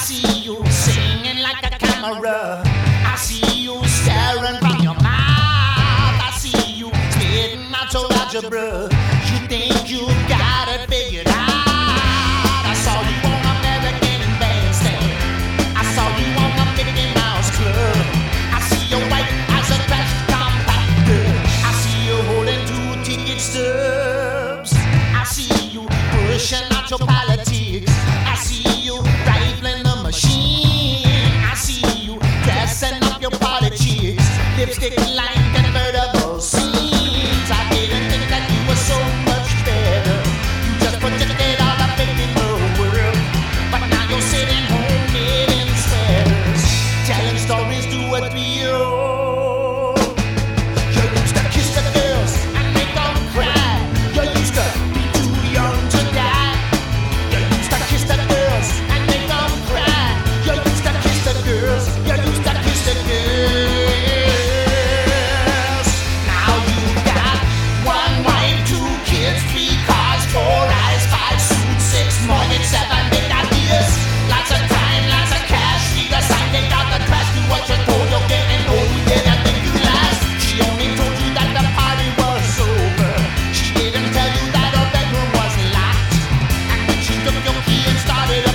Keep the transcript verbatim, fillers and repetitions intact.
see you singing like a camera. I see you staring from your mouth. I see you spitting out your algebra. You think you got it figured out. I saw you on American Bandstand. I saw you on the Mickey Mouse Club. I see your white as a crash compactor. I see you holding two ticket stubs. I see you pushing out your politics. I see you rifling the machine. I see you dressing up your party chicks. Lipstick like convertible scenes. I didn't think that you were so much better. You just projected all the faith in the world. But now you're sitting home knitting sweaters, telling stories to a three-year-old. You used to kiss the girls and make them cry. You used to be too young to die. You used to kiss the girls and make them cry. You used to kiss the girls. You used to kiss the girls. Now you got one wife, two kids, three cars, four eyes, five suits, six mortgage, seven big ideas. Lots of time, lots of cash. Read the sign, take out the trash. Do what you're told. You're getting old. You didn't think you last. She only told you that the party was over. She didn't tell you that her bedroom was locked. And when she took your key and started